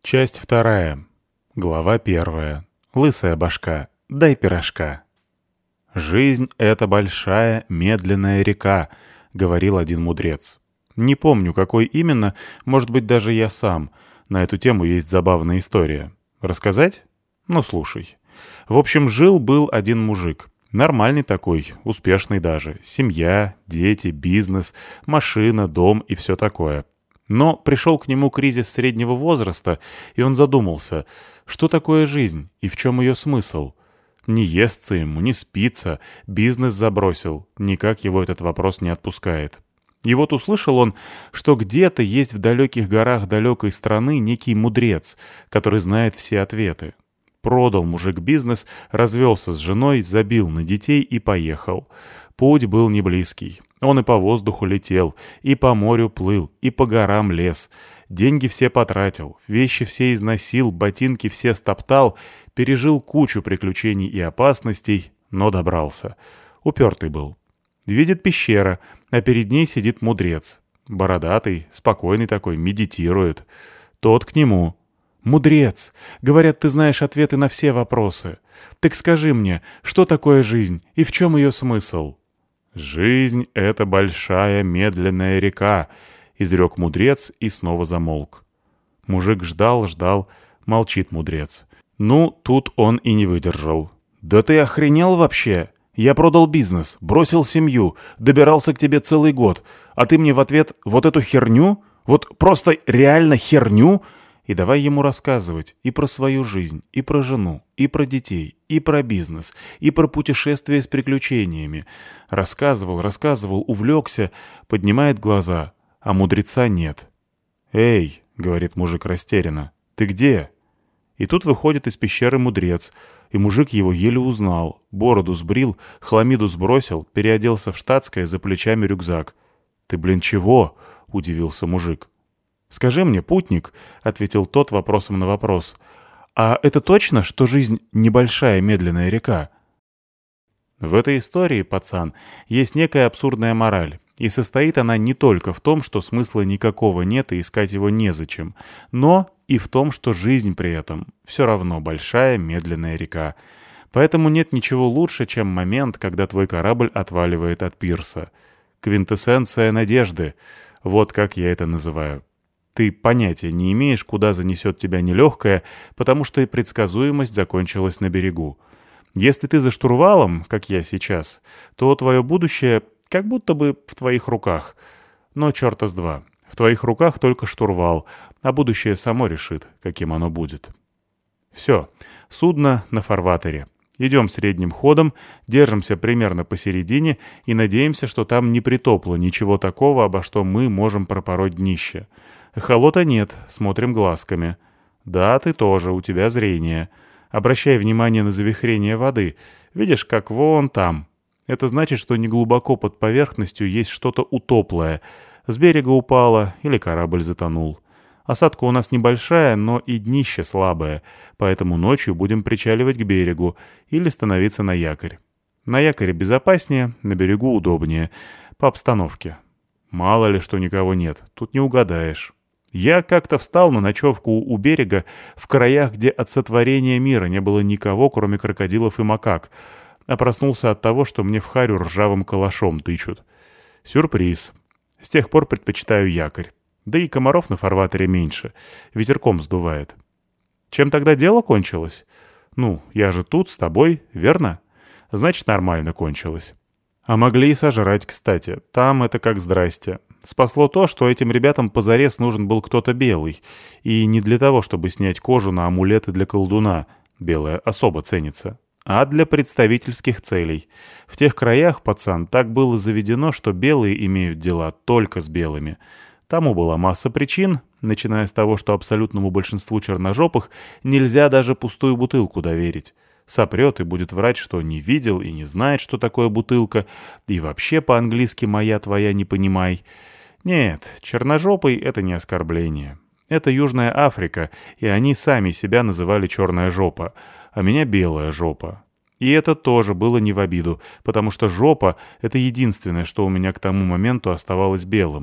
Часть вторая. Глава первая. Лысая башка. Дай пирожка. «Жизнь — это большая, медленная река», — говорил один мудрец. Не помню, какой именно, может быть, даже я сам. На эту тему есть забавная история. Рассказать? Ну, слушай. В общем, жил-был один мужик. Нормальный такой, успешный даже. Семья, дети, бизнес, машина, дом и все такое. Но пришел к нему кризис среднего возраста, и он задумался, что такое жизнь и в чем ее смысл. Не естся ему, не спится, бизнес забросил, никак его этот вопрос не отпускает. И вот услышал он, что где-то есть в далеких горах далекой страны некий мудрец, который знает все ответы. Продал мужик бизнес, развелся с женой, забил на детей и поехал. Путь был неблизкий. Он и по воздуху летел, и по морю плыл, и по горам лез. Деньги все потратил, вещи все износил, ботинки все стоптал, пережил кучу приключений и опасностей, но добрался. Упертый был. Видит пещера, а перед ней сидит мудрец. Бородатый, спокойный такой, медитирует. Тот к нему. «Мудрец! Говорят, ты знаешь ответы на все вопросы. Так скажи мне, что такое жизнь и в чем ее смысл?» «Жизнь — это большая медленная река», — изрек мудрец и снова замолк. Мужик ждал, молчит мудрец. Ну, тут он и не выдержал. «Да ты охренел вообще? Я продал бизнес, бросил семью, добирался к тебе целый год, а ты мне в ответ вот эту херню? Вот просто реально херню?» И давай ему рассказывать и про свою жизнь, и про жену, и про детей, и про бизнес, и про путешествия с приключениями. Рассказывал, увлекся, поднимает глаза, а мудреца нет. «Эй», — говорит мужик растерянно, — «ты где?» И тут выходит из пещеры мудрец, и мужик его еле узнал, бороду сбрил, хламиду сбросил, переоделся в штатское, за плечами рюкзак. «Ты, блин, чего?» — удивился мужик. «Скажи мне, путник», — ответил тот вопросом на вопрос, — «а это точно, что жизнь — небольшая медленная река?» В этой истории, пацан, есть некая абсурдная мораль, и состоит она не только в том, что смысла никакого нет и искать его незачем, но и в том, что жизнь при этом все равно большая медленная река. Поэтому нет ничего лучше, чем момент, когда твой корабль отваливает от пирса. Квинтэссенция надежды — вот как я это называю. Ты понятия не имеешь, куда занесет тебя нелегкое, потому что и предсказуемость закончилась на берегу. Если ты за штурвалом, как я сейчас, то твое будущее как будто бы в твоих руках. Но черта с два. В твоих руках только штурвал, а будущее само решит, каким оно будет. Все. Судно на фарватере. Идем средним ходом, держимся примерно посередине и надеемся, что там не притопло ничего такого, обо что мы можем пропороть днище. Эхолота нет, смотрим глазками. Да, ты тоже, у тебя зрение. Обращай внимание на завихрение воды. Видишь, как вон там. Это значит, что неглубоко под поверхностью есть что-то утоплое. С берега упало или корабль затонул. Осадка у нас небольшая, но и днище слабое, поэтому ночью будем причаливать к берегу или становиться на якорь. На якоре безопаснее, на берегу удобнее. По обстановке. Мало ли, что никого нет, тут не угадаешь. Я как-то встал на ночевку у берега в краях, где от сотворения мира не было никого, кроме крокодилов и макак, а проснулся от того, что мне в харю ржавым калашом тычут. Сюрприз. С тех пор предпочитаю якорь. Да и комаров на фарватере меньше. Ветерком сдувает. Чем тогда дело кончилось? Ну, я же тут с тобой, верно? Значит, нормально кончилось. А могли и сожрать, кстати. Там это как здрасте. Спасло то, что этим ребятам позарез нужен был кто-то белый. И не для того, чтобы снять кожу на амулеты для колдуна. Белая особо ценится. А для представительских целей. В тех краях, пацан, так было заведено, что белые имеют дела только с белыми. Тому была масса причин, начиная с того, что абсолютному большинству черножопых нельзя даже пустую бутылку доверить. Сопрет и будет врать, что не видел и не знает, что такое бутылка, и вообще по-английски «моя твоя» не понимай. Нет, черножопый — это не оскорбление. Это Южная Африка, и они сами себя называли «черная жопа», а меня «белая жопа». И это тоже было не в обиду, потому что жопа — это единственное, что у меня к тому моменту оставалось белым.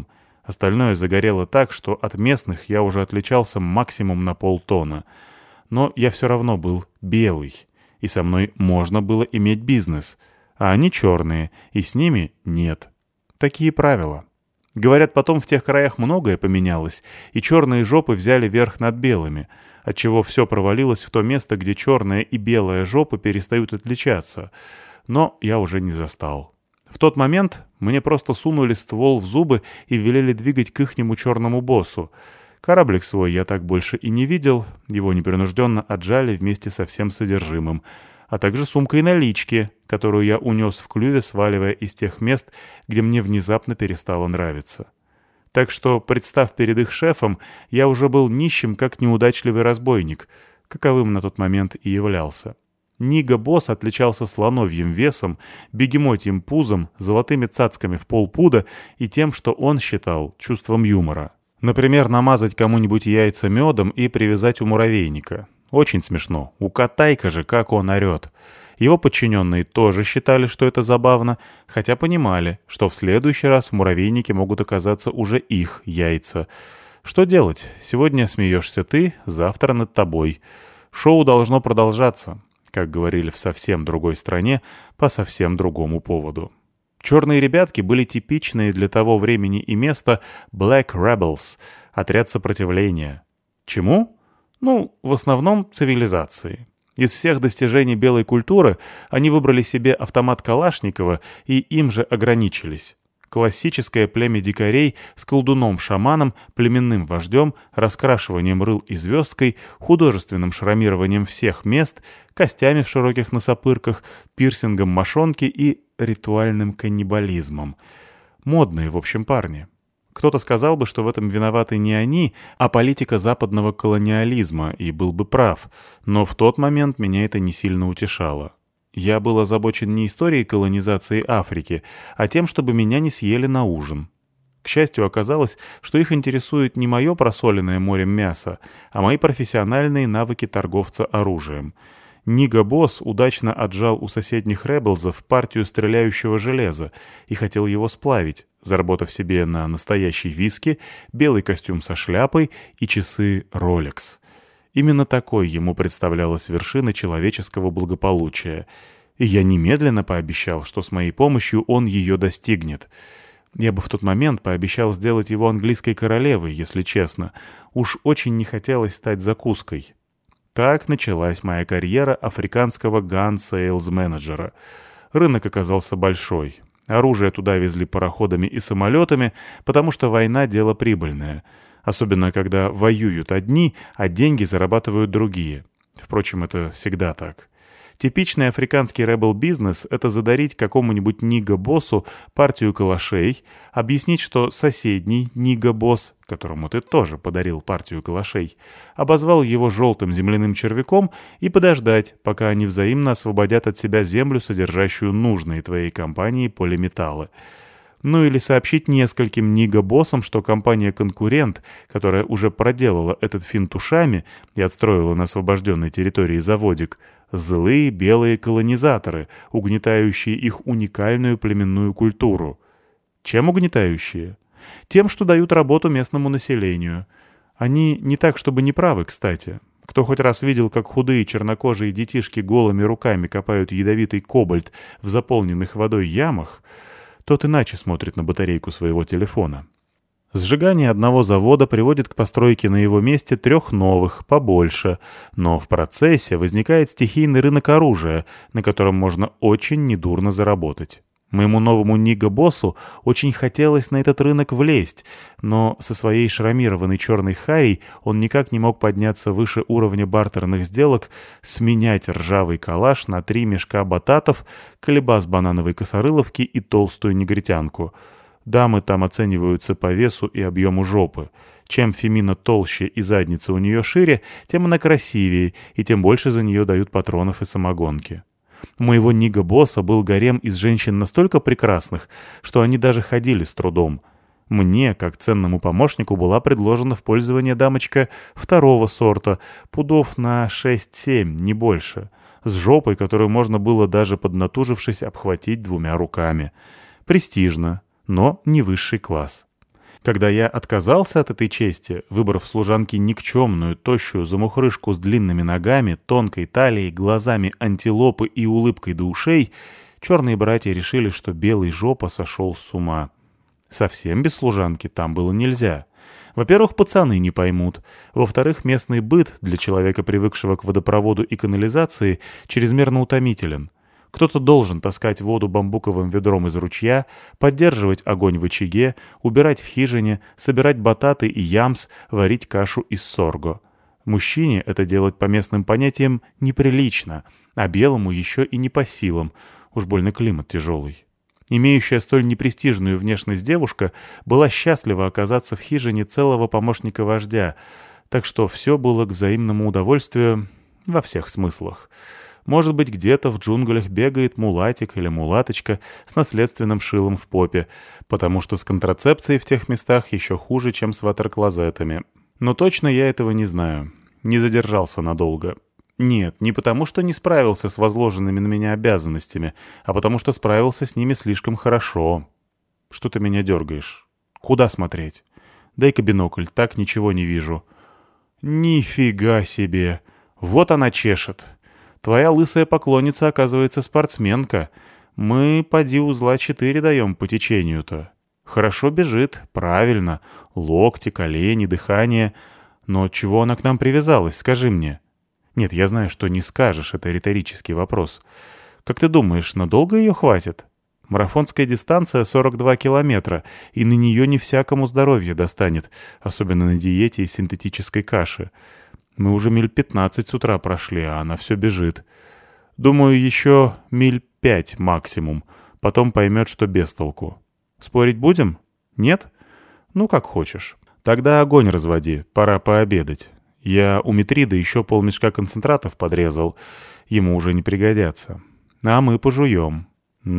Остальное загорело так, что от местных я уже отличался максимум на полтона. Но я все равно был белый, и со мной можно было иметь бизнес, а они черные, и с ними нет. Такие правила. Говорят, потом в тех краях многое поменялось, и черные жопы взяли верх над белыми, отчего все провалилось в то место, где черная и белая жопы перестают отличаться. Но я уже не застал. В тот момент мне просто сунули ствол в зубы и велели двигать к ихнему черному боссу. Кораблик свой я так больше и не видел, его непринужденно отжали вместе со всем содержимым, а также сумкой налички, которую я унес в клюве, сваливая из тех мест, где мне внезапно перестало нравиться. Так что, представ перед их шефом, я уже был нищим, как неудачливый разбойник, каковым на тот момент и являлся. Нига-босс отличался слоновьим весом, бегемотьим пузом, золотыми цацками в полпуда и тем, что он считал чувством юмора. Например, намазать кому-нибудь яйца медом и привязать у муравейника. Очень смешно. У Катайка же, как он орет. Его подчиненные тоже считали, что это забавно, хотя понимали, что в следующий раз в муравейнике могут оказаться уже их яйца. Что делать? Сегодня смеешься ты, завтра над тобой. Шоу должно продолжаться, как говорили в совсем другой стране, по совсем другому поводу. Черные ребятки были типичные для того времени и места Black Rebels, отряд сопротивления. Чему? Ну, в основном цивилизации. Из всех достижений белой культуры они выбрали себе автомат Калашникова и им же ограничились. Классическое племя дикарей с колдуном-шаманом, племенным вождем, раскрашиванием рыл и звездкой, художественным шрамированием всех мест, костями в широких носопырках, пирсингом мошонки и ритуальным каннибализмом. Модные, в общем, парни. Кто-то сказал бы, что в этом виноваты не они, а политика западного колониализма, и был бы прав, но в тот момент меня это не сильно утешало. Я был озабочен не историей колонизации Африки, а тем, чтобы меня не съели на ужин. К счастью, оказалось, что их интересует не мое просоленное морем мясо, а мои профессиональные навыки торговца оружием. Нига-босс удачно отжал у соседних ребелзов партию стреляющего железа и хотел его сплавить, заработав себе на настоящий виски, белый костюм со шляпой и часы Rolex. Именно такой ему представлялась вершина человеческого благополучия. И я немедленно пообещал, что с моей помощью он ее достигнет. Я бы в тот момент пообещал сделать его английской королевой, если честно. Уж очень не хотелось стать закуской. Так началась моя карьера африканского ган-сейлз-менеджера. Рынок оказался большой. Оружие туда везли пароходами и самолетами, потому что война — дело прибыльное. Особенно, когда воюют одни, а деньги зарабатывают другие. Впрочем, это всегда так. Типичный африканский рэбл-бизнес — это задарить какому-нибудь нига-боссу партию калашей, объяснить, что соседний нига-босс, которому ты тоже подарил партию калашей, обозвал его желтым земляным червяком и подождать, пока они взаимно освободят от себя землю, содержащую нужные твоей компании полиметаллы. Ну или сообщить нескольким нига-боссам, что компания-конкурент, которая уже проделала этот финт ушами и отстроила на освобожденной территории заводик, злые белые колонизаторы, угнетающие их уникальную племенную культуру. Чем угнетающие? Тем, что дают работу местному населению. Они не так, чтобы не правы, кстати. Кто хоть раз видел, как худые чернокожие детишки голыми руками копают ядовитый кобальт в заполненных водой ямах, тот иначе смотрит на батарейку своего телефона. Сжигание одного завода приводит к постройке на его месте 3 новых, побольше, но в процессе возникает стихийный рынок оружия, на котором можно очень недурно заработать. Моему новому нига-боссу очень хотелось на этот рынок влезть, но со своей шрамированной черной харей он никак не мог подняться выше уровня бартерных сделок, сменять ржавый калаш на 3 мешка бататов, колебас банановой косорыловки и толстую негритянку. Дамы там оцениваются по весу и объему жопы. Чем фемина толще и задница у нее шире, тем она красивее, и тем больше за нее дают патронов и самогонки. У моего нига-босса был гарем из женщин настолько прекрасных, что они даже ходили с трудом. Мне, как ценному помощнику, была предложена в пользование дамочка 2-го сорта, пудов на 6-7, не больше, с жопой, которую можно было даже поднатужившись обхватить 2 руками. Престижно, но не высший класс. Когда я отказался от этой чести, выбрав служанке никчемную, тощую замухрышку с длинными ногами, тонкой талией, глазами антилопы и улыбкой до ушей, черные братья решили, что белый жопа сошел с ума. Совсем без служанки там было нельзя. Во-первых, пацаны не поймут. Во-вторых, местный быт для человека, привыкшего к водопроводу и канализации, чрезмерно утомителен. Кто-то должен таскать воду бамбуковым ведром из ручья, поддерживать огонь в очаге, убирать в хижине, собирать бататы и ямс, варить кашу из сорго. Мужчине это делать по местным понятиям неприлично, а белому еще и не по силам. Уж больно климат тяжелый. Имеющая столь непрестижную внешность девушка была счастлива оказаться в хижине целого помощника вождя, так что все было к взаимному удовольствию во всех смыслах. Может быть, где-то в джунглях бегает мулатик или мулаточка с наследственным шилом в попе, потому что с контрацепцией в тех местах еще хуже, чем с ватерклозетами. Но точно я этого не знаю. Не задержался надолго. Нет, не потому что не справился с возложенными на меня обязанностями, а потому что справился с ними слишком хорошо. Что ты меня дергаешь? Куда смотреть? Дай-ка бинокль, так ничего не вижу. Нифига себе! Вот она чешет. Твоя лысая поклонница, оказывается, спортсменка. Мы, поди, узла 4 даем по течению-то. Хорошо бежит, правильно. Локти, колени, дыхание. Но чего она к нам привязалась, скажи мне? Нет, я знаю, что не скажешь, это риторический вопрос. Как ты думаешь, надолго ее хватит? Марафонская дистанция 42 километра, и на нее не всякому здоровье достанет, особенно на диете из синтетической каши. Мы уже миль 15 с утра прошли, а она все бежит. Думаю, еще миль 5 максимум. Потом поймет, что без толку. Спорить будем? Нет? Ну, как хочешь. Тогда огонь разводи, пора пообедать. Я у Митрида еще полмешка концентратов подрезал. Ему уже не пригодятся. А мы пожуем.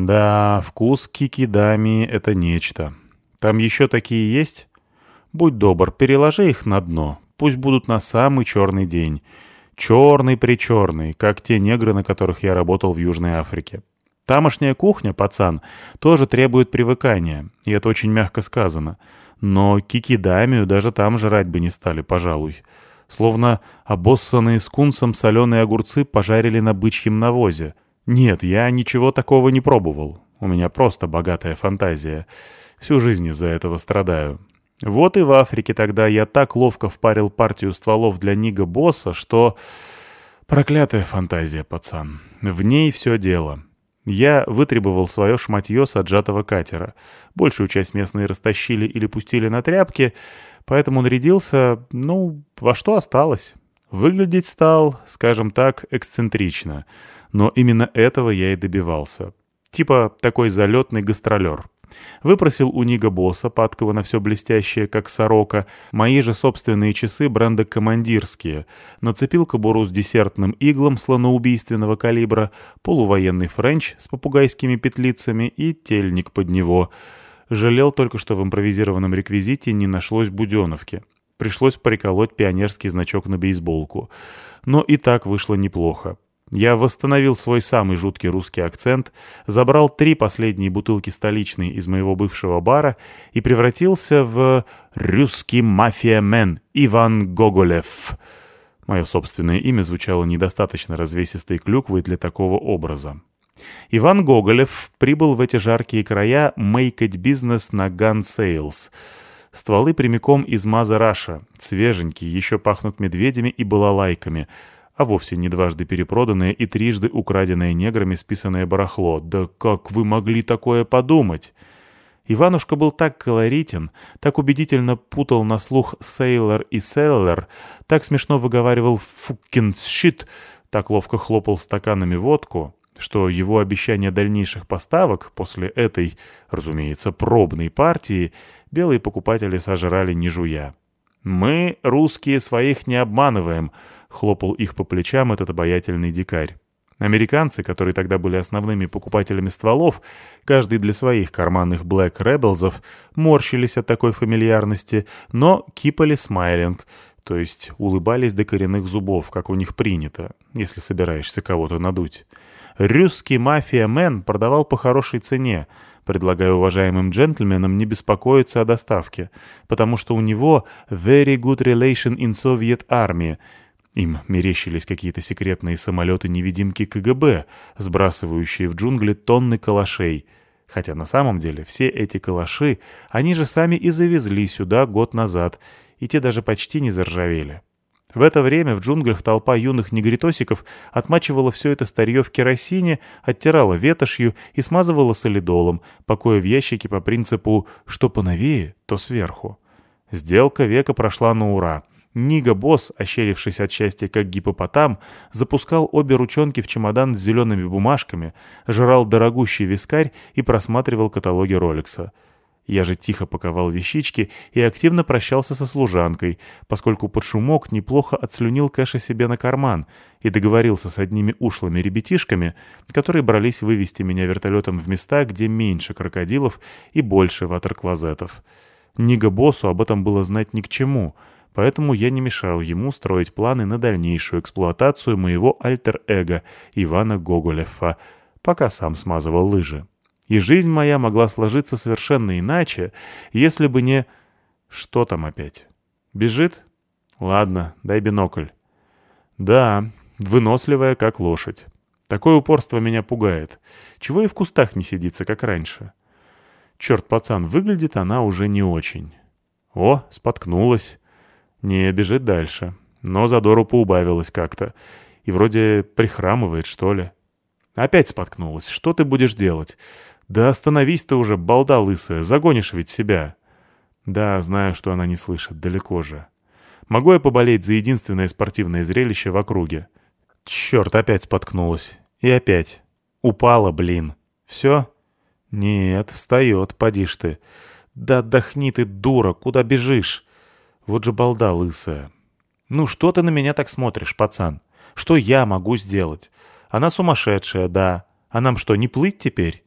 Да, вкус кикидами — это нечто. Там еще такие есть? Будь добр, переложи их на дно. Пусть будут на самый черный день. Черный-причерный, как те негры, на которых я работал в Южной Африке. Тамошняя кухня, пацан, тоже требует привыкания, и это очень мягко сказано. Но кикидамию даже там жрать бы не стали, пожалуй. Словно обоссанные скунсом соленые огурцы пожарили на бычьем навозе. Нет, я ничего такого не пробовал. У меня просто богатая фантазия. Всю жизнь из-за этого страдаю. Вот и в Африке тогда я так ловко впарил партию стволов для Нига-босса, что... Проклятая фантазия, пацан. В ней все дело. Я вытребовал свое шматье с отжатого катера. Большую часть местные растащили или пустили на тряпки, поэтому нарядился, во что осталось. Выглядеть стал, скажем так, эксцентрично. Но именно этого я и добивался. Типа такой залетный гастролер. Выпросил у Нига-босса, падкого на все блестящее, как сорока, мои же собственные часы бренда «Командирские», нацепил кобуру с десертным иглом слоноубийственного калибра, полувоенный френч с попугайскими петлицами и тельник под него. Жалел только, что в импровизированном реквизите не нашлось буденовки. Пришлось приколоть пионерский значок на бейсболку. Но и так вышло неплохо. Я восстановил свой самый жуткий русский акцент, забрал 3 последние бутылки столичной из моего бывшего бара и превратился в «русский мафия-мен» Иван Гоголев. Мое собственное имя звучало недостаточно развесистой клюквой для такого образа. Иван Гоголев прибыл в эти жаркие края мейкать бизнес на Gun Sales. Стволы прямиком из Мазераша, свеженькие, еще пахнут медведями и балалайками, а вовсе не дважды перепроданное и трижды украденное неграми списанное барахло. Да как вы могли такое подумать? Иванушка был так колоритен, так убедительно путал на слух «сейлор» и «селлер», так смешно выговаривал «фуккин щит», так ловко хлопал стаканами водку, что его обещание дальнейших поставок после этой, разумеется, пробной партии белые покупатели сожрали не жуя. «Мы, русские, своих не обманываем», — хлопал их по плечам этот обаятельный дикарь. Американцы, которые тогда были основными покупателями стволов, каждый для своих карманных Black Rebels'ов, морщились от такой фамильярности, но кипали смайлинг, то есть улыбались до коренных зубов, как у них принято, если собираешься кого-то надуть. Русский мафия-мен продавал по хорошей цене, Предлагаю уважаемым джентльменам не беспокоиться о доставке, потому что у него very good relation in Soviet Army. Им мерещились какие-то секретные самолеты-невидимки КГБ, сбрасывающие в джунгли тонны калашей. Хотя на самом деле все эти калаши они же сами и завезли сюда год назад, и те даже почти не заржавели. В это время в джунглях толпа юных негритосиков отмачивала все это старье в керосине, оттирала ветошью и смазывала солидолом, покоя в ящике по принципу «что поновее, то сверху». Сделка века прошла на ура. Нига-босс, ощерившись от счастья как гипопотам, запускал обе ручонки в чемодан с зелеными бумажками, жрал дорогущий вискарь и просматривал каталоги Ролекса. Я же тихо паковал вещички и активно прощался со служанкой, поскольку под шумок неплохо отслюнил кэша себе на карман и договорился с одними ушлыми ребятишками, которые брались вывести меня вертолетом в места, где меньше крокодилов и больше ватер-клозетов. Нига-боссу об этом было знать ни к чему, поэтому я не мешал ему строить планы на дальнейшую эксплуатацию моего альтер-эго Ивана Гоголева, пока сам смазывал лыжи. И жизнь моя могла сложиться совершенно иначе, если бы не... Что там опять? Бежит? Ладно, дай бинокль. Да, выносливая, как лошадь. Такое упорство меня пугает. Чего и в кустах не сидится, как раньше. Черт, пацан, выглядит она уже не очень. О, споткнулась. Не, бежит дальше. Но задору поубавилась как-то. И вроде прихрамывает, что ли. Опять споткнулась. Что ты будешь делать? Да остановись ты уже, балда лысая, загонишь ведь себя. Да, знаю, что она не слышит, далеко же. Могу я поболеть за единственное спортивное зрелище в округе? Черт, опять споткнулась. И опять. Упала, блин. Все? Нет, встает, поди ж ты. Да отдохни ты, дура, куда бежишь? Вот же балда лысая. Ну что ты на меня так смотришь, пацан? Что я могу сделать? Она сумасшедшая, да. А нам что, не плыть теперь?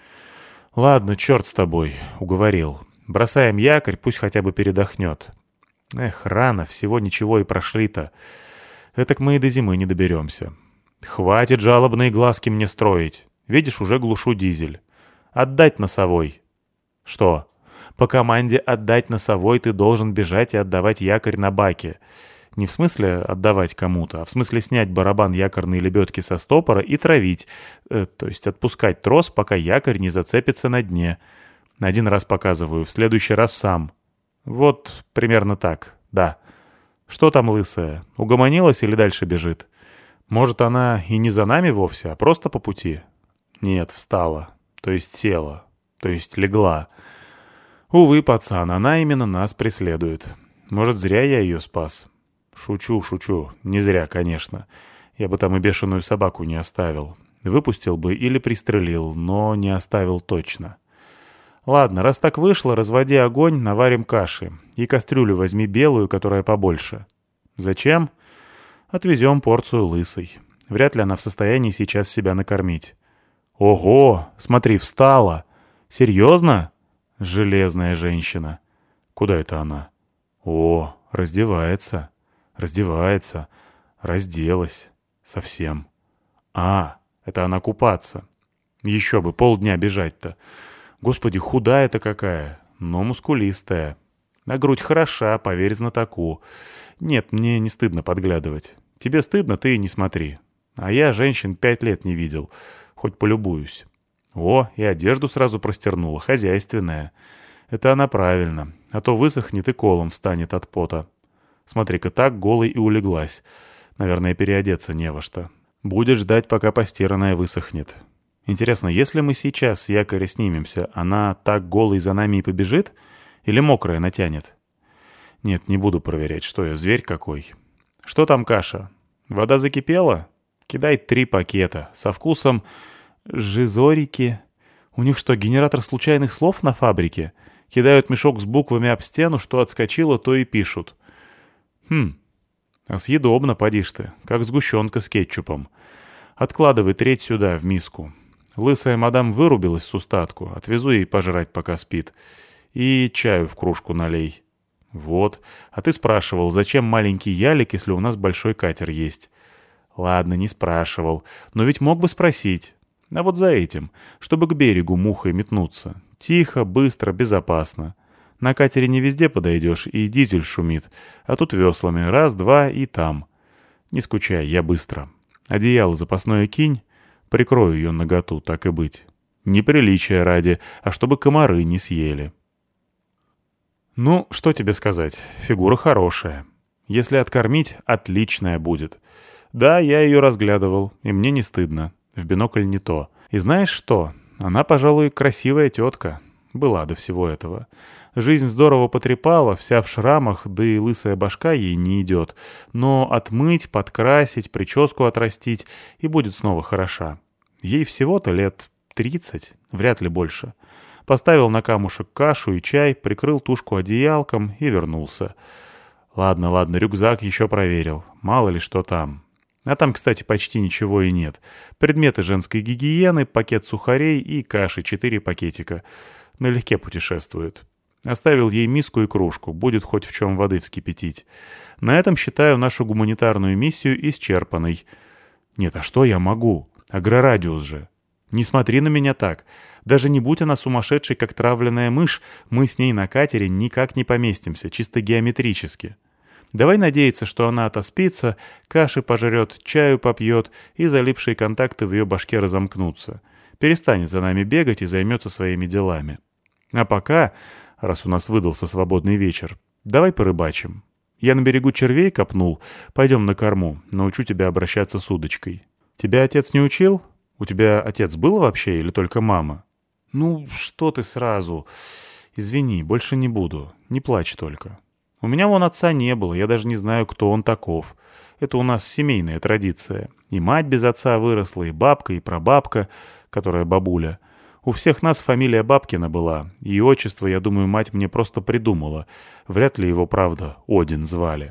Ладно, черт с тобой, уговорил. Бросаем якорь, пусть хотя бы передохнет. Эх, рано, всего ничего и прошли-то. Этак мы и до зимы не доберемся. Хватит жалобные глазки мне строить. Видишь, уже глушу дизель. Отдать носовой. Что? По команде «отдать носовой» ты должен бежать и отдавать якорь на баке. Не в смысле отдавать кому-то, а в смысле снять барабан якорной лебедки со стопора и травить, то есть отпускать трос, пока якорь не зацепится на дне. Один раз показываю, в следующий раз сам. Вот примерно так, да. Что там лысая, угомонилась или дальше бежит? Может, она и не за нами вовсе, а просто по пути? Нет, встала, то есть села, то есть легла. Увы, пацан, она именно нас преследует. Может, зря я ее спас. Шучу, шучу. Не зря, конечно. Я бы там и бешеную собаку не оставил. Выпустил бы или пристрелил, но не оставил точно. Ладно, раз так вышло, разводи огонь, наварим каши. И кастрюлю возьми белую, которая побольше. Зачем? Отвезем порцию лысой. Вряд ли она в состоянии сейчас себя накормить. Ого, смотри, встала. Серьезно? Железная женщина. Куда это она? О, раздевается. Раздевается. Разделась. Совсем. А, это она купаться. Еще бы, полдня бежать-то. Господи, худая-то какая, но мускулистая. А грудь хороша, поверь знатоку. Нет, мне не стыдно подглядывать. Тебе стыдно, ты и не смотри. А я женщин 5 лет не видел. Хоть полюбуюсь. О, и одежду сразу простернула, хозяйственная. Это она правильно, а то высохнет и колом встанет от пота. Смотри-ка, так голой и улеглась. Наверное, переодеться не во что. Будет ждать, пока постиранная высохнет. Интересно, если мы сейчас с якоря снимемся, она так голой за нами и побежит? Или мокрая натянет? Нет, не буду проверять, что я, зверь какой. Что там каша? Вода закипела? Кидай 3 пакета. Со вкусом жизорики. У них что, генератор случайных слов на фабрике? Кидают мешок с буквами об стену, что отскочило, то и пишут. А съедобно, поди ж ты, как сгущенка с кетчупом. Откладывай треть сюда, в миску. Лысая мадам вырубилась с устатку, отвезу ей пожрать, пока спит. И чаю в кружку налей. Вот, а ты спрашивал, зачем маленький ялик, если у нас большой катер есть? Ладно, не спрашивал, но ведь мог бы спросить. А вот за этим, чтобы к берегу мухой метнуться. Тихо, быстро, безопасно. На катере не везде подойдешь, и дизель шумит. А тут веслами раз, два и там. Не скучай, я быстро. Одеяло запасное кинь, прикрою ее наготу, так и быть. Неприличия ради, а чтобы комары не съели. Ну, что тебе сказать, фигура хорошая. Если откормить, отличная будет. Да, я ее разглядывал, и мне не стыдно. В бинокль не то. И знаешь что? Она, пожалуй, красивая тетка. Была до всего этого. Жизнь здорово потрепала, вся в шрамах, да и лысая башка ей не идет. Но отмыть, подкрасить, прическу отрастить, и будет снова хороша. Ей всего-то лет 30, вряд ли больше. Поставил на камушек кашу и чай, прикрыл тушку одеялком и вернулся. Ладно, ладно, рюкзак еще проверил. Мало ли что там. А там, кстати, почти ничего и нет. Предметы женской гигиены, пакет сухарей и каши, 4 пакетика. Налегке путешествует. Оставил ей миску и кружку, будет хоть в чем воды вскипятить. На этом считаю нашу гуманитарную миссию исчерпанной. Нет, а что я могу? Агрорадиус же. Не смотри на меня так. Даже не будь она сумасшедшей, как травленная мышь, мы с ней на катере никак не поместимся, чисто геометрически. Давай надеяться, что она отоспится, каши пожрет, чаю попьет, и залипшие контакты в ее башке разомкнутся. Перестанет за нами бегать и займется своими делами. А пока, раз у нас выдался свободный вечер, давай порыбачим. Я на берегу червей копнул, пойдем на корму, научу тебя обращаться с удочкой. Тебя отец не учил? У тебя отец был вообще или только мама? Ну, что ты сразу? Извини, больше не буду, не плачь только. У меня вон отца не было, я даже не знаю, кто он таков. Это у нас семейная традиция. И мать без отца выросла, и бабка, и прабабка, которая бабуля. У всех нас фамилия Бабкина была, и отчество, я думаю, мать мне просто придумала. Вряд ли его, правда, Один звали.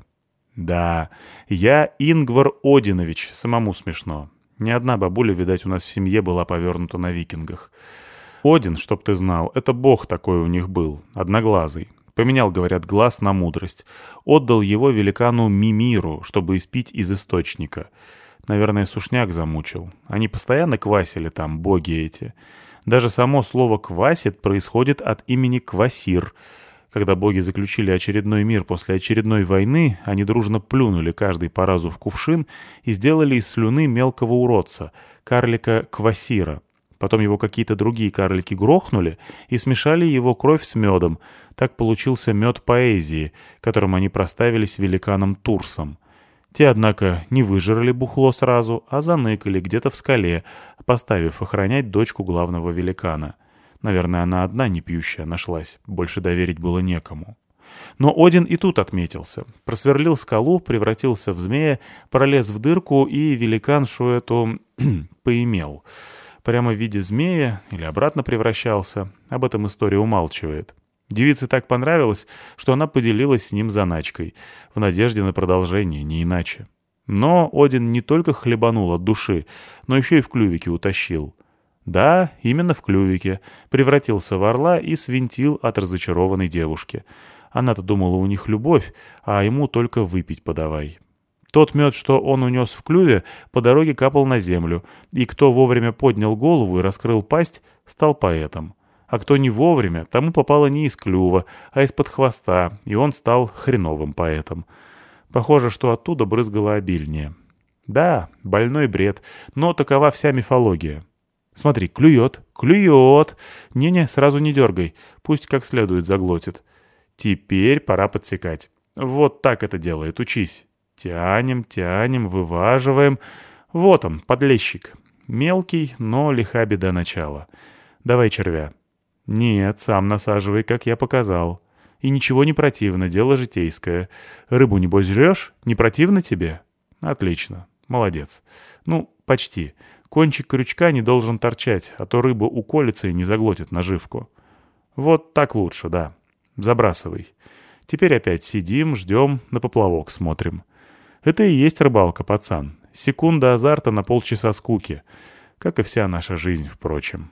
Да, я Ингвар Одинович, самому смешно. Ни одна бабуля, видать, у нас в семье была повернута на викингах. Один, чтоб ты знал, это бог такой у них был, одноглазый. Поменял, говорят, глаз на мудрость. Отдал его великану Мимиру, чтобы испить из источника. Наверное, сушняк замучил. Они постоянно квасили там, боги эти. Даже само слово «квасит» происходит от имени Квасир. Когда боги заключили очередной мир после очередной войны, они дружно плюнули каждый по разу в кувшин и сделали из слюны мелкого уродца, карлика Квасира. Потом его какие-то другие карлики грохнули и смешали его кровь с медом. Так получился мед поэзии, которым они проставились великаном Турсом. Те, однако, не выжрали бухло сразу, а заныкали где-то в скале, поставив охранять дочку главного великана. Наверное, она одна не пьющая нашлась, больше доверить было некому. Но Один и тут отметился. Просверлил скалу, превратился в змея, пролез в дырку, и великан эту поимел. Прямо в виде змея или обратно превращался. Об этом история умалчивает. Девице так понравилось, что она поделилась с ним заначкой, в надежде на продолжение, не иначе. Но Один не только хлебанул от души, но еще и в клювике утащил. Да, именно в клювике. Превратился в орла и свинтил от разочарованной девушки. Она-то думала, у них любовь, а ему только выпить подавай. Тот мед, что он унес в клюве, по дороге капал на землю, и кто вовремя поднял голову и раскрыл пасть, стал поэтом. А кто не вовремя, тому попало не из клюва, а из-под хвоста, и он стал хреновым поэтом. Похоже, что оттуда брызгало обильнее. Да, больной бред, но такова вся мифология. Смотри, клюет, клюет. Не-не, сразу не дергай, пусть как следует заглотит. Теперь пора подсекать. Вот так это делает, учись. Тянем, тянем, вываживаем. Вот он, подлещик. Мелкий, но лиха беда начала. Давай червя. Нет, сам насаживай, как я показал. И ничего не противно, дело житейское. Рыбу, небось, жрешь? Не противно тебе? Отлично, молодец. Ну, почти. Кончик крючка не должен торчать, а то рыба уколется и не заглотит наживку. Вот так лучше, да. Забрасывай. Теперь опять сидим, ждем, на поплавок смотрим. Это и есть рыбалка, пацан. Секунда азарта на полчаса скуки. Как и вся наша жизнь, впрочем.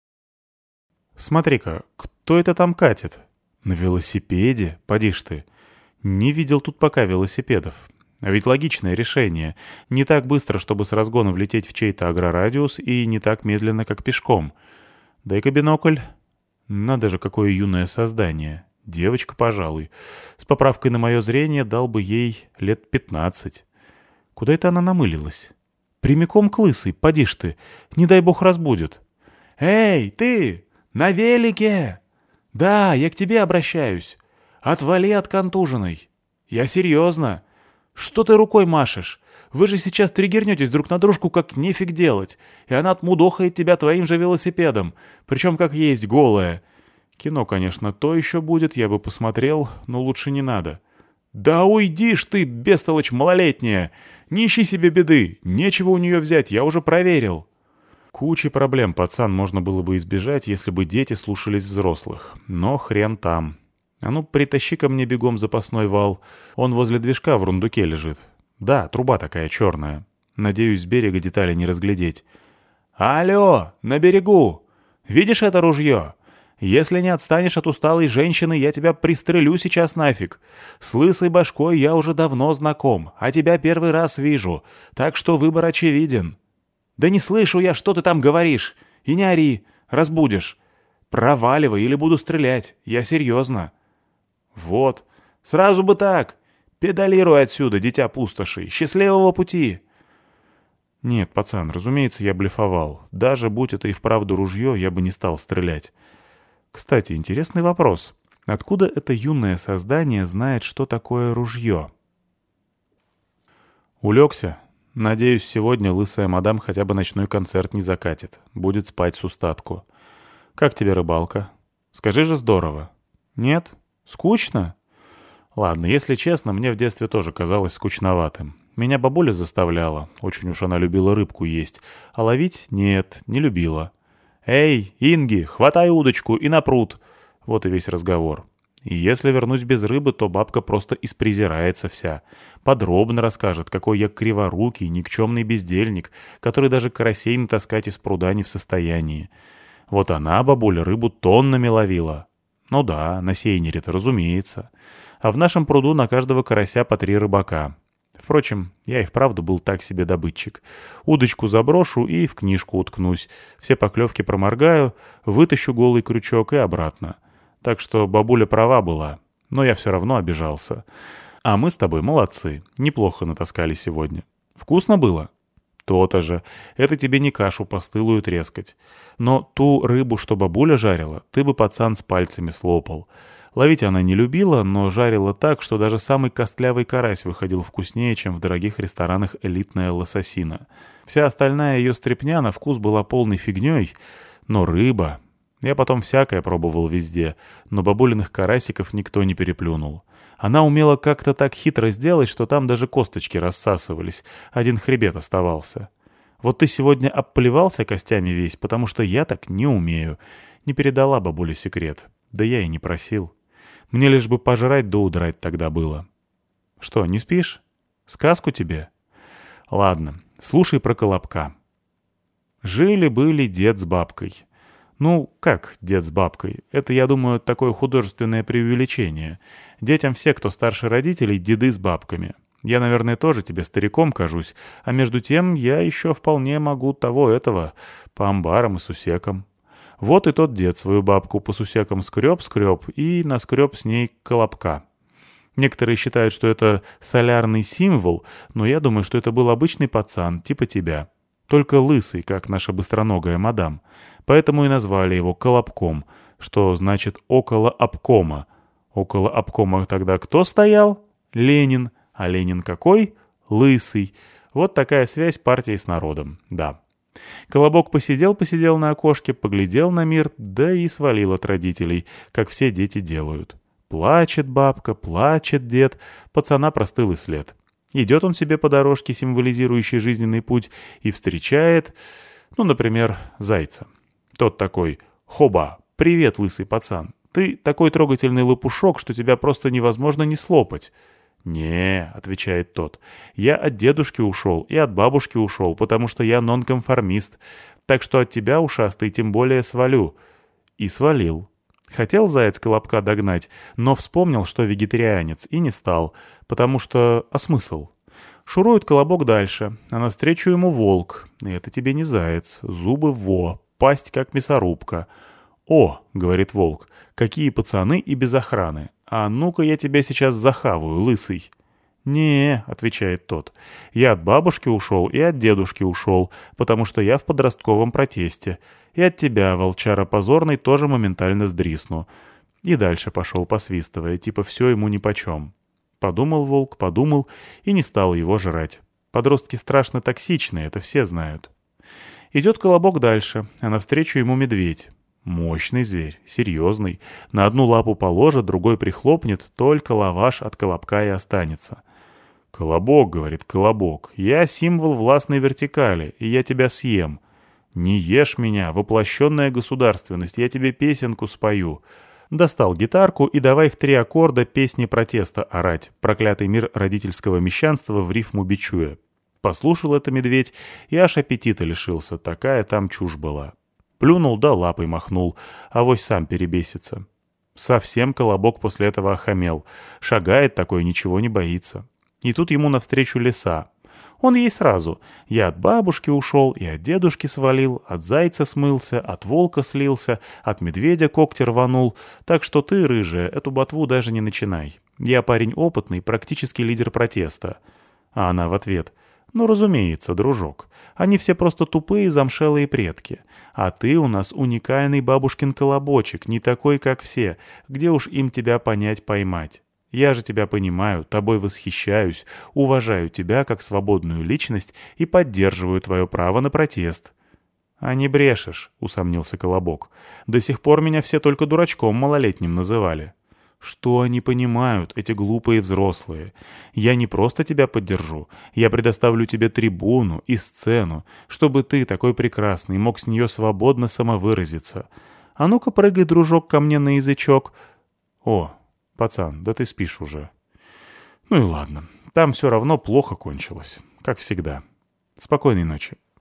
Смотри-ка, кто это там катит? На велосипеде? Поди ж ты. Не видел тут пока велосипедов. А ведь логичное решение. Не так быстро, чтобы с разгона влететь в чей-то агрорадиус, и не так медленно, как пешком. Дай-ка бинокль. Надо же, какое юное создание. Девочка, пожалуй. С поправкой на мое зрение дал бы ей лет 15. Куда это она намылилась? Прямиком к лысой, поди ж ты. Не дай бог разбудит. «Эй, ты! На велике!» «Да, я к тебе обращаюсь. Отвали от контуженной. Я серьезно. Что ты рукой машешь? Вы же сейчас триггернетесь друг на дружку, как нефиг делать, и она отмудохает тебя твоим же велосипедом, причем как есть голая. Кино, конечно, то еще будет, я бы посмотрел, но лучше не надо». «Да уйди ж ты, бестолочь малолетняя! Не ищи себе беды, нечего у нее взять, я уже проверил». Кучи проблем, пацан, можно было бы избежать, если бы дети слушались взрослых. Но хрен там. А ну, притащи ко мне бегом запасной вал. Он возле движка в рундуке лежит. Да, труба такая черная. Надеюсь, с берега детали не разглядеть. «Алло, на берегу! Видишь это ружье? Если не отстанешь от усталой женщины, я тебя пристрелю сейчас нафиг. С лысой башкой я уже давно знаком, а тебя первый раз вижу, так что выбор очевиден». «Да не слышу я, что ты там говоришь. И не ори, разбудишь. Проваливай или буду стрелять. Я серьезно». «Вот. Сразу бы так. Педалируй отсюда, дитя пустоши. Счастливого пути». Нет, пацан, разумеется, я блефовал. Даже будь это и вправду ружье, я бы не стал стрелять. Кстати, интересный вопрос. Откуда это юное создание знает, что такое ружье? Улегся. Надеюсь, сегодня лысая мадам хотя бы ночной концерт не закатит. Будет спать с устатку. Как тебе рыбалка? Скажи же, здорово. Нет? Скучно? Ладно, если честно, мне в детстве тоже казалось скучноватым. Меня бабуля заставляла. Очень уж она любила рыбку есть. А ловить? Нет, не любила. «Эй, Инги, хватай удочку и на пруд!» Вот и весь разговор. И если вернусь без рыбы, то бабка просто испрезирается вся. Подробно расскажет, какой я криворукий, никчемный бездельник, который даже карасей натаскать из пруда не в состоянии. Вот она, бабуля, рыбу тоннами ловила. Ну да, на сейнере-то, разумеется. А в нашем пруду на каждого карася по 3 рыбака. Впрочем, я и вправду был так себе добытчик. Удочку заброшу и в книжку уткнусь. Все поклевки проморгаю, вытащу голый крючок и обратно. Так что бабуля права была, но я все равно обижался. А мы с тобой молодцы, неплохо натаскали сегодня. Вкусно было? То-то же. Это тебе не кашу постылую трескать. Но ту рыбу, что бабуля жарила, ты бы, пацан, с пальцами слопал. Ловить она не любила, но жарила так, что даже самый костлявый карась выходил вкуснее, чем в дорогих ресторанах элитная лососина. Вся остальная ее стряпня на вкус была полной фигней, но рыба... Я потом всякое пробовал везде, но бабулиных карасиков никто не переплюнул. Она умела как-то так хитро сделать, что там даже косточки рассасывались, один хребет оставался. Вот ты сегодня обплевался костями весь, потому что я так не умею. Не передала бабуле секрет, да я и не просил. Мне лишь бы пожрать да удрать тогда было. Что, не спишь? Сказку тебе? Ладно, слушай про Колобка. Жили-были дед с бабкой. Ну, как дед с бабкой? Это, я думаю, такое художественное преувеличение. Детям все, кто старше родителей, деды с бабками. Я, наверное, тоже тебе стариком кажусь, а между тем я еще вполне могу того-этого, по амбарам и сусекам. Вот и тот дед свою бабку по сусекам скреб-скреб и наскреб с ней Колобка. Некоторые считают, что это солярный символ, но я думаю, что это был обычный пацан, типа тебя. Только лысый, как наша быстроногая мадам. Поэтому и назвали его Колобком, что значит «около обкома». Около обкома тогда кто стоял? Ленин. А Ленин какой? Лысый. Вот такая связь партии с народом, да. Колобок посидел-посидел на окошке, поглядел на мир, да и свалил от родителей, как все дети делают. Плачет бабка, плачет дед, пацана простыл и след. Идет он себе по дорожке, символизирующей жизненный путь, и встречает, ну, например, зайца. Тот такой: «Хоба, привет, лысый пацан. Ты такой трогательный лопушок, что тебя просто невозможно не слопать». «Не», — отвечает тот, — «я от дедушки ушел и от бабушки ушел, потому что я нонконформист, так что от тебя, ушастый, тем более свалю». И свалил. Хотел заяц Колобка догнать, но вспомнил, что вегетарианец, и не стал, потому что... А смысл? Шурует Колобок дальше, а навстречу ему волк. И это тебе не заяц, зубы во, пасть как мясорубка. «О», — говорит волк, — «какие пацаны и без охраны. А ну-ка я тебя сейчас захаваю, лысый». «Не», — отвечает тот, — «я от бабушки ушел и от дедушки ушел, потому что я в подростковом протесте. И от тебя, волчара позорный, тоже моментально сдрисну». И дальше пошел, посвистывая, типа все ему нипочем. Подумал волк, подумал и не стал его жрать. Подростки страшно токсичны, это все знают. Идет Колобок дальше, а навстречу ему медведь. Мощный зверь, серьезный. На одну лапу положит, другой прихлопнет, только лаваш от Колобка и останется. «Колобок», — говорит Колобок, — «я символ властной вертикали, и я тебя съем. Не ешь меня, воплощенная государственность, я тебе песенку спою». Достал гитарку и давай в 3 аккорда песни протеста орать, проклятый мир родительского мещанства в рифму бичуя. Послушал это медведь и аж аппетита лишился, такая там чушь была. Плюнул да лапой махнул, авось сам перебесится. Совсем Колобок после этого охамел. Шагает такой, ничего не боится. И тут ему навстречу лиса. Он ей сразу. Я от бабушки ушел и от дедушки свалил, от зайца смылся, от волка слился, от медведя когти рванул. Так что ты, рыжая, эту ботву даже не начинай. Я парень опытный, практически лидер протеста. А она в ответ: «Ну, разумеется, дружок. Они все просто тупые замшелые предки. А ты у нас уникальный бабушкин колобочек, не такой, как все. Где уж им тебя понять, поймать? Я же тебя понимаю, тобой восхищаюсь, уважаю тебя как свободную личность и поддерживаю твое право на протест». «А не брешешь», — усомнился Колобок. «До сих пор меня все только дурачком малолетним называли». «Что они понимают, эти глупые взрослые? Я не просто тебя поддержу, я предоставлю тебе трибуну и сцену, чтобы ты, такой прекрасный, мог с нее свободно самовыразиться. А ну-ка прыгай, дружок, ко мне на язычок». «О, пацан, да ты спишь уже». «Ну и ладно, там все равно плохо кончилось, как всегда. Спокойной ночи».